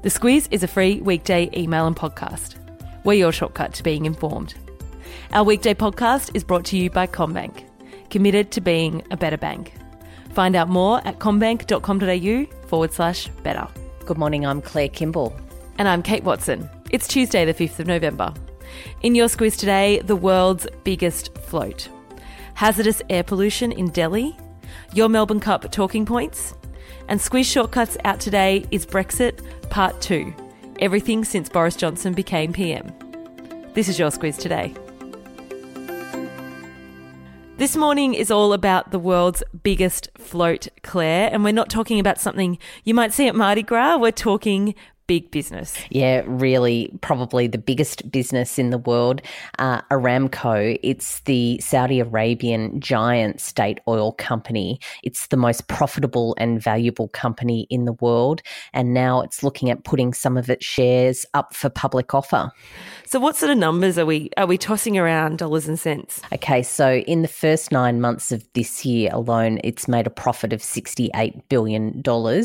The Squiz is a free weekday email and podcast. We're your shortcut to being informed. Our weekday podcast is brought to you by CommBank, committed to being a better bank. Find out more at commbank.com.au/better. Good morning, I'm Claire Kimball. And I'm Kate Watson. It's Tuesday the 5th of November. In your Squiz today, the world's biggest float. Hazardous air pollution in Delhi. Your Melbourne Cup talking points. And Squiz Shortcuts out today is Brexit Part 2. Everything since Boris Johnson became PM. This is your Squiz today. This morning is all about the world's biggest float, Claire, and we're not talking about something you might see at Mardi Gras. We're talking big business. Yeah, really, probably the biggest business in the world, Aramco. It's the Saudi Arabian giant state oil company. It's the most profitable and valuable company in the world, and now it's looking at putting some of its shares up for public offer. So what sort of numbers are we tossing around, dollars and cents? Okay, so in the first 9 months of this year alone, it's made a profit of $68 billion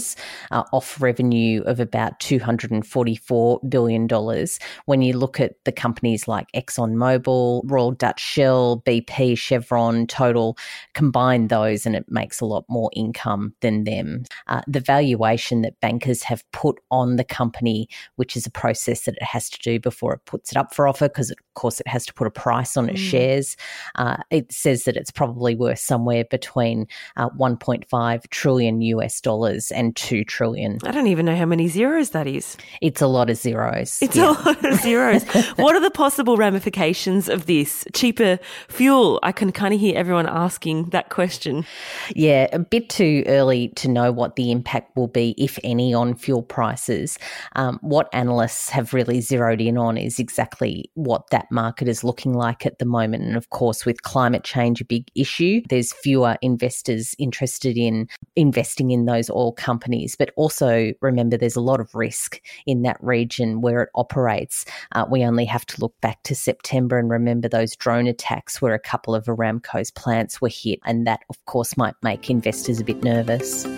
off revenue of about $244 billion. When you look at the companies like ExxonMobil, Royal Dutch Shell, BP, Chevron, Total, combine those and it makes a lot more income than them. The valuation that bankers have put on the company, which is a process that it has to do before it puts it up for offer, because of course it has to put a price on its shares. It says that it's probably worth somewhere between $1.5 trillion and $2 trillion. I don't even know how many zeros that is. It's a lot of zeros. It's a lot of zeros. What are the possible ramifications of this? Cheaper fuel? I can kind of hear everyone asking that question. Yeah, a bit too early to know what the impact will be, if any, on fuel prices. What analysts have really zeroed in on is exactly what that market is looking like at the moment. And of course, with climate change a big issue, there's fewer investors interested in investing in those oil companies. But also remember, there's a lot of risk in that region where it operates. We only have to look back to September and remember those drone attacks where a couple of Aramco's plants were hit. And that, of course, might make investors a bit nervous.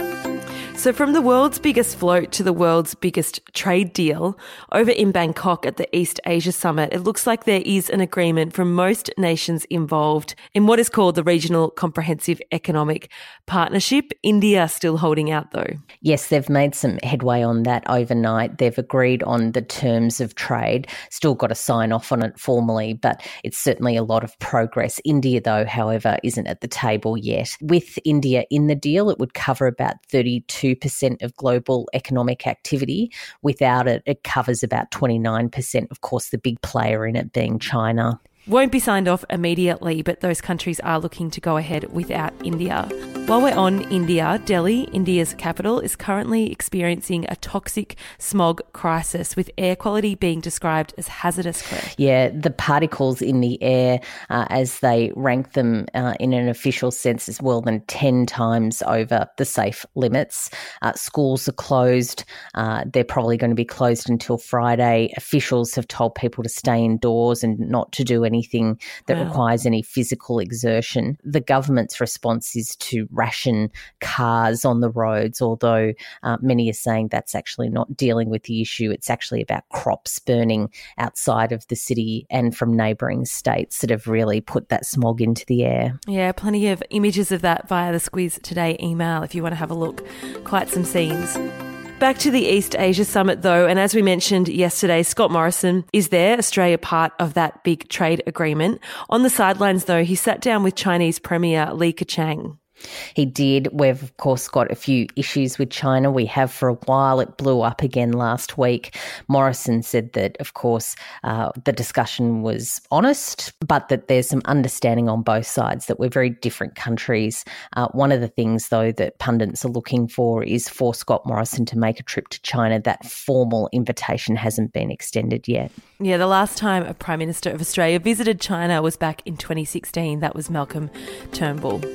So from the world's biggest float to the world's biggest trade deal, over in Bangkok at the East Asia Summit, it looks like there is an agreement from most nations involved in what is called the Regional Comprehensive Economic Partnership. India still holding out though. Yes, they've made some headway on that overnight. They've agreed on the terms of trade, still got to sign off on it formally, but it's certainly a lot of progress. India, though, however, isn't at the table yet. With India in the deal, it would cover about 32% of global economic activity. Without it, it covers about 29%. Of course, the big player in it being China. Won't be signed off immediately, but those countries are looking to go ahead without India. While we're on India, Delhi, India's capital, is currently experiencing a toxic smog crisis, with air quality being described as hazardous. Claire. Yeah, the particles in the air, as they rank them in an official sense, is more than 10 times over the safe limits. Schools are closed. They're probably going to be closed until Friday. Officials have told people to stay indoors and not to do anything that requires any physical exertion. The government's response is to ration cars on the roads, although many are saying that's actually not dealing with the issue. It's actually about crops burning outside of the city and from neighbouring states that have really put that smog into the air. Yeah, plenty of images of that via the Squiz Today email if you want to have a look. Quite some scenes. Back to the East Asia Summit though, and as we mentioned yesterday, Scott Morrison is there, Australia part of that big trade agreement. On the sidelines though, he sat down with Chinese Premier Li Keqiang. He did. We've, of course, got a few issues with China. We have for a while. It blew up again last week. Morrison said that, of course, the discussion was honest, but that there's some understanding on both sides, that we're very different countries. One of the things, though, that pundits are looking for is for Scott Morrison to make a trip to China. That formal invitation hasn't been extended yet. Yeah, the last time a Prime Minister of Australia visited China was back in 2016. That was Malcolm Turnbull.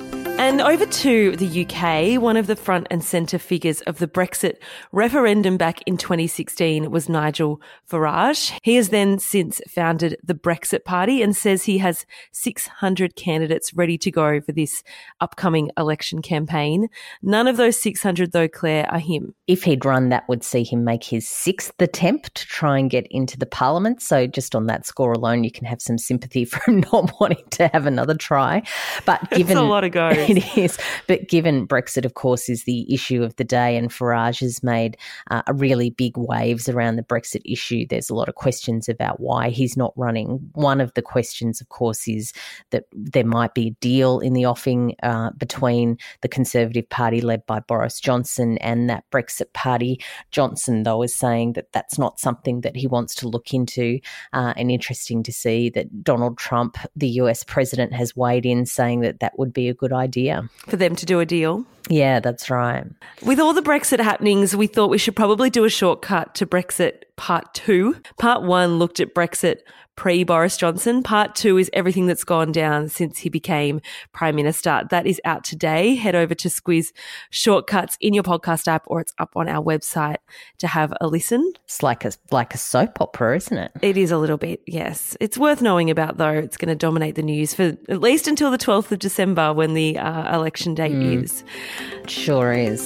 And over to the UK, one of the front and centre figures of the Brexit referendum back in 2016 was Nigel Farage. He has then since founded the Brexit Party and says he has 600 candidates ready to go for this upcoming election campaign. None of those 600, though, Claire, are him. If he'd run, that would see him make his sixth attempt to try and get into the parliament. So just on that score alone, you can have some sympathy for him not wanting to have another try. But given a lot of goes. It is. But given Brexit, of course, is the issue of the day, and Farage has made a really big waves around the Brexit issue, there's a lot of questions about why he's not running. One of the questions, of course, is that there might be a deal in the offing between the Conservative Party led by Boris Johnson and that Brexit Party. Johnson, though, is saying that that's not something that he wants to look into. And interesting to see that Donald Trump, the US president, has weighed in saying that that would be a good idea. For them to do a deal? Yeah, that's right. With all the Brexit happenings, we thought we should probably do a shortcut to Brexit Part 2. Part 1 looked at Brexit pre-Boris Johnson. Part 2 is everything that's gone down since he became Prime Minister. That is out today. Head over to Squiz Shortcuts in your podcast app, or it's up on our website to have a listen. It's like a soap opera, isn't it? It is a little bit, yes. It's worth knowing about, though. It's going to dominate the news for at least until the 12th of December when the election date is. It sure is.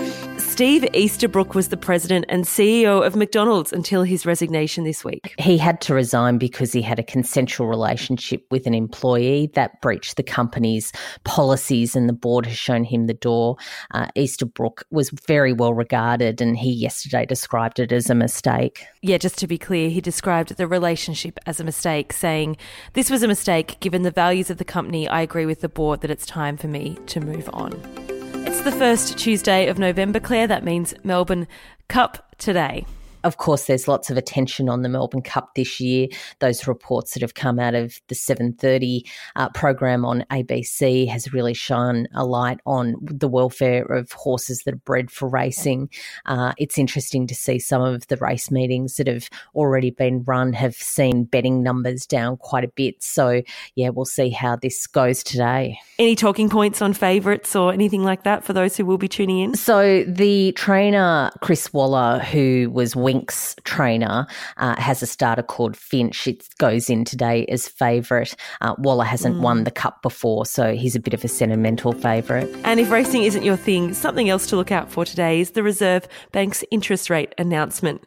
Steve Easterbrook was the president and CEO of McDonald's until his resignation this week. He had to resign because he had a consensual relationship with an employee that breached the company's policies, and the board has shown him the door. Easterbrook was very well regarded, and he yesterday described it as a mistake. Yeah, just to be clear, he described the relationship as a mistake, saying, "This was a mistake. Given the values of the company, I agree with the board that it's time for me to move on." It's the first Tuesday of November, Claire. That means Melbourne Cup today. Of course, there's lots of attention on the Melbourne Cup this year. Those reports that have come out of the 7:30 program on ABC has really shone a light on the welfare of horses that are bred for racing. It's interesting to see some of the race meetings that have already been run have seen betting numbers down quite a bit. So, yeah, we'll see how this goes today. Any talking points on favourites or anything like that for those who will be tuning in? So the trainer, Chris Waller, who was Wink's trainer, has a starter called Finch. It goes in today as favourite. Waller hasn't won the Cup before, so he's a bit of a sentimental favourite. And if racing isn't your thing, something else to look out for today is the Reserve Bank's interest rate announcement.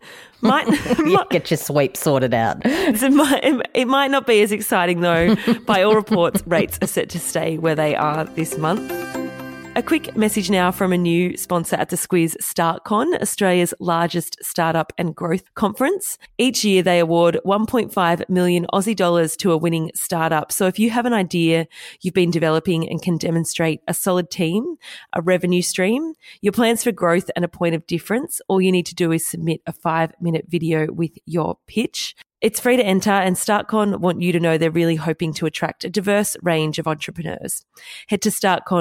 Get your sweep sorted out. It might not be as exciting, though. By all reports, rates are set to stay where they are this month. A quick message now from a new sponsor at the Squiz, StartCon, Australia's largest startup and growth conference. Each year they award 1.5 million Aussie dollars to a winning startup. So if you have an idea you've been developing and can demonstrate a solid team, a revenue stream, your plans for growth and a point of difference, all you need to do is submit a 5-minute video with your pitch. It's free to enter, and StartCon want you to know they're really hoping to attract a diverse range of entrepreneurs. Head to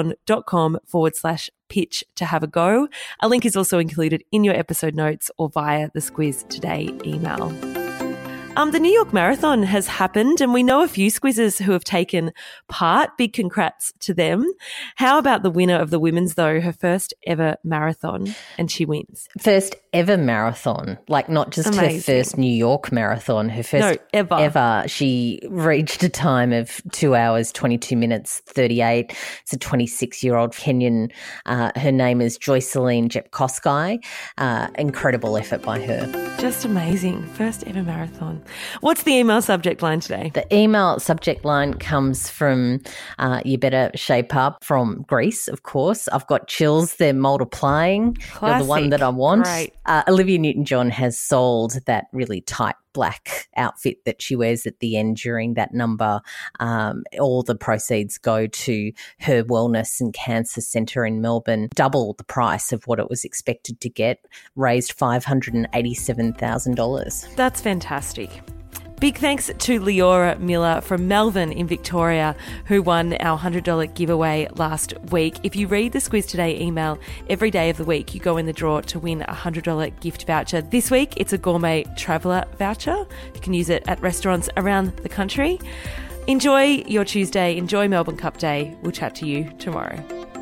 startcon.com/pitch to have a go. A link is also included in your episode notes or via the Squiz Today email. The New York Marathon has happened, and we know a few squizzers who have taken part. Big congrats to them. How about the winner of the women's, though, her first ever marathon, and she wins? First ever marathon, like not just Amazing. Her first New York marathon, her first ever. She reached a time of 2 hours, 22 minutes, 38. It's a 26-year-old Kenyan. Her name is Joyceline Jepkosgei. Incredible effort by her. Just amazing. First ever marathon. What's the email subject line today? The email subject line comes from You Better Shape Up from Greece, of course. I've got chills. They're multiplying. Classic. You're the one that I want. Right. Olivia Newton-John has sold that really tight black outfit that she wears at the end during that number. All the proceeds go to her wellness and cancer centre in Melbourne, double the price of what it was expected to get, raised $587,000. That's fantastic. Big thanks to Leora Miller from Melbourne in Victoria, who won our $100 giveaway last week. If you read the Squiz Today email every day of the week, you go in the draw to win a $100 gift voucher. This week, it's a gourmet traveller voucher. You can use it at restaurants around the country. Enjoy your Tuesday. Enjoy Melbourne Cup Day. We'll chat to you tomorrow.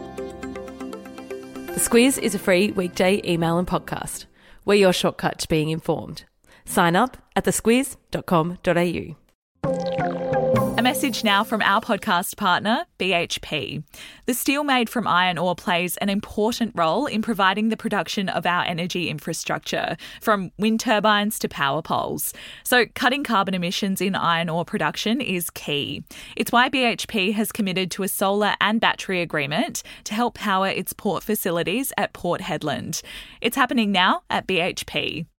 The Squiz is a free weekday email and podcast. We're your shortcut to being informed. Sign up at thesquiz.com.au. A message now from our podcast partner, BHP. The steel made from iron ore plays an important role in providing the production of our energy infrastructure, from wind turbines to power poles. So cutting carbon emissions in iron ore production is key. It's why BHP has committed to a solar and battery agreement to help power its port facilities at Port Hedland. It's happening now at BHP.